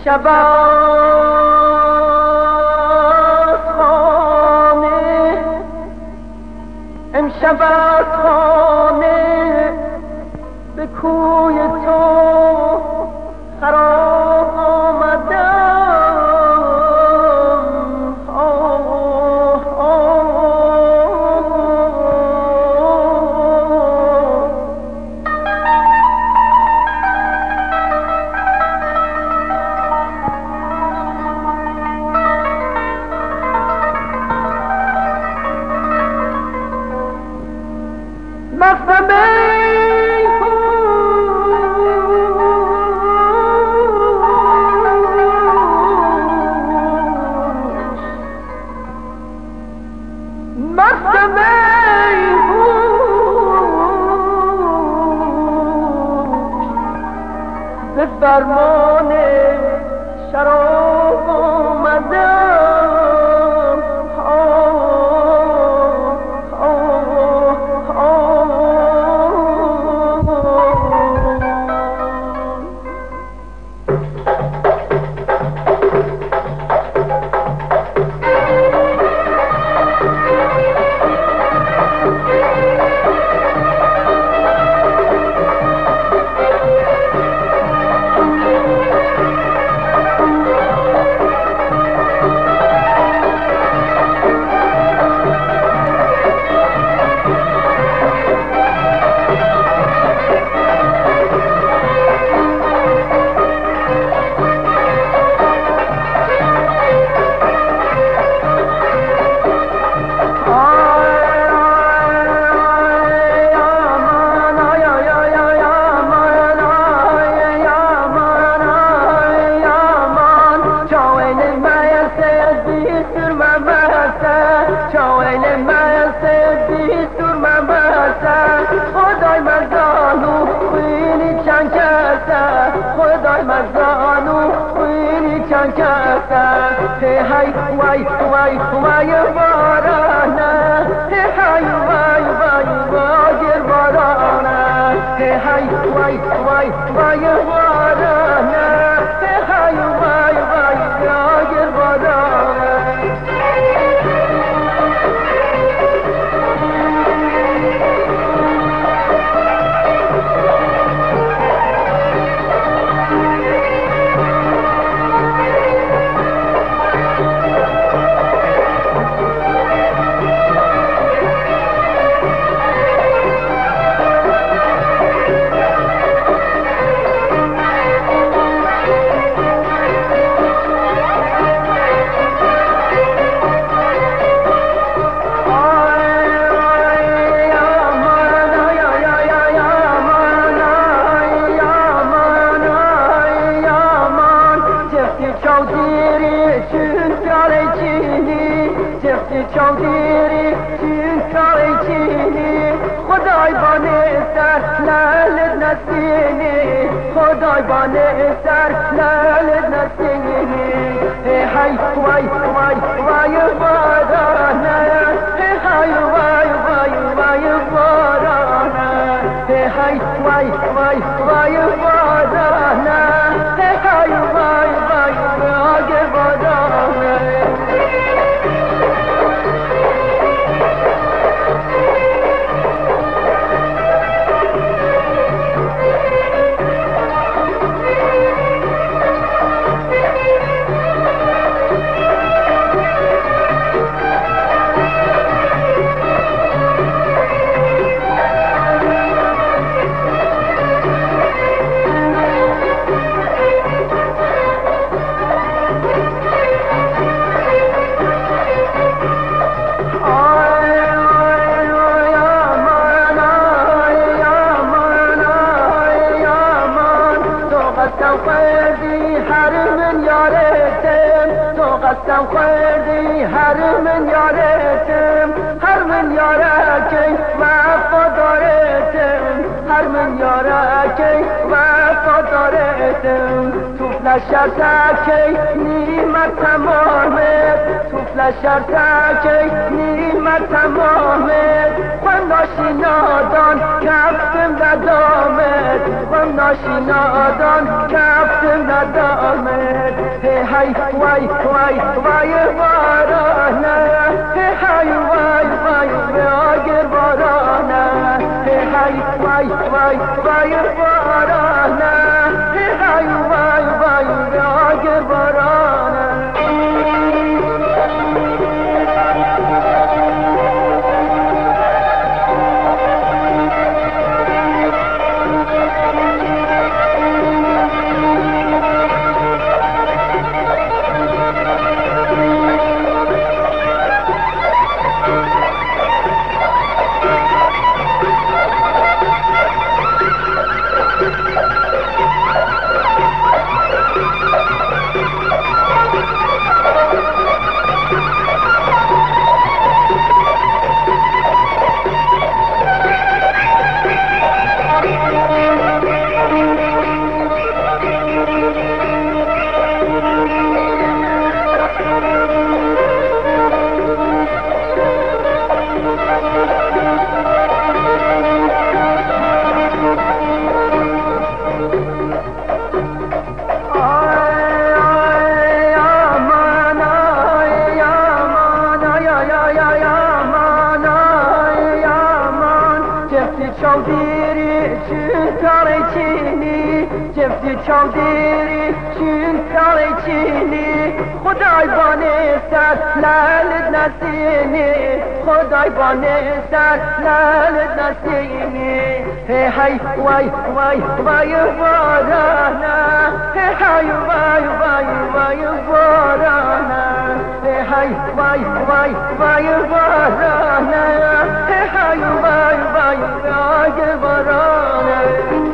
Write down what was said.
امشب از خانه امشب از خانه به کوی تو خراب آمدم. به فرمان شراب آمدم. خدای مزانو خوینی چند کردن هی وای وای وای بارانه هی وای وای وای بارانه هی وای وای وای بارانه هی وای وای وای بارانه. چودیری چین کاری چینی خدای بانه سر لالت نسینی خدای بانه سر لالت نسینی هی وای وای وای بارانه هی وای وای وای بارانه هی وای وای وای بارانه هی وای وای وای بارانه. قسم خوردی هر من یارتم هر من یارکی وفادارتم هر من یارکی وفادارتم تو شرطکی نیمت تمامه توفل شرطکی نیمت تمامه خون ناشی نادان کفتم ندامت خون ناشی نادان کفتم ندامت هی وای وای وای بارانه هی وای وای وای بارانه هی وای وای وای بارانه هی وای وای وای بارانه جفتی چاودیری چین کاری چینی خدای بانه سر لالت نسینی خدای بانه سر لالت نسینی هی وای وای وای بارانه هی وای وای وای بارانه هی وای وای وای بارانه هی وای وای وای بارانه